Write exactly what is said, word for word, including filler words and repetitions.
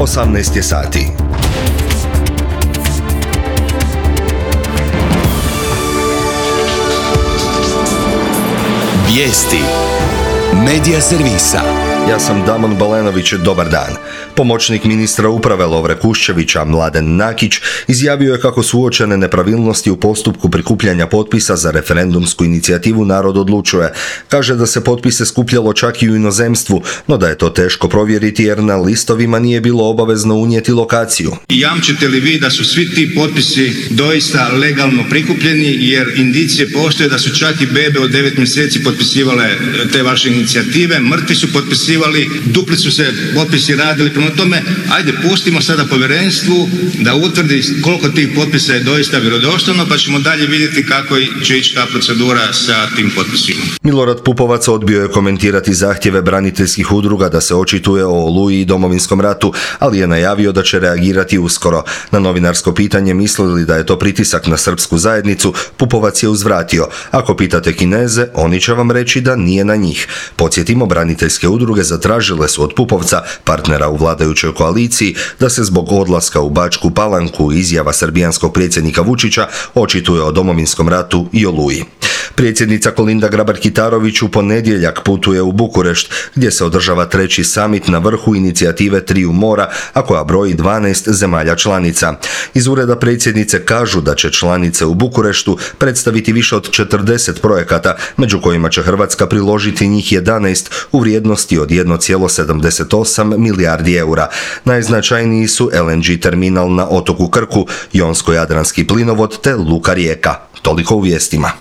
osamnaest je sati. Vijesti Medija servisa. Ja sam Damon Balenović, dobar dan. Pomoćnik ministra uprave Lovre Kuščevića, Mladen Nakić, izjavio je kako su uočene nepravilnosti u postupku prikupljanja potpisa za referendumsku inicijativu Narod odlučuje. Kaže da se potpise skupljalo čak i u inozemstvu, no da je to teško provjeriti jer na listovima nije bilo obavezno unijeti lokaciju. Jamčite li vi da su svi ti potpisi doista legalno prikupljeni, jer indicije postoje da su čak i bebe od devet mjeseci potpisivale te vaše inicijative, mrtvi su potpisivali, dupli su se potpisi radili, prema tome, ajde pustimo sada povjerenstvu da utvrdi koliko tih potpisa je doista vjerodostojno, pa ćemo dalje vidjeti kako će ići ta procedura sa tim potpisima. Milorad Pupovac odbio je komentirati zahtjeve braniteljskih udruga da se očituje o Oluji i Domovinskom ratu, ali je najavio da će reagirati uskoro. Na novinarsko pitanje mislili da je to pritisak na srpsku zajednicu, Pupovac je uzvratio: ako pitate Kineze, oni će vam reći da nije na njih. Podsjetimo, braniteljske udruge zatražile su od Pupovca, partnera u vladajućoj koaliciji, da se zbog odlaska u Bačku Palanku izjava srbijanskog predsjednika Vučića očituje o Domovinskom ratu i Oluji. Predsjednica Kolinda Grabar-Kitarović u ponedjeljak putuje u Bukurešt, gdje se održava treći samit na vrhu inicijative Triju mora, a koja broji dvanaest zemalja članica. Iz ureda predsjednice kažu da će članice u Bukureštu predstaviti više od četrdeset projekata, među kojima će Hrvatska priložiti njih jedanaest u vrijednosti od jedan zarez sedamdeset osam milijardi eura. Najznačajniji su el en ge terminal na otoku Krku, Jonsko-Jadranski plinovod te Luka Rijeka. Toliko u vijestima.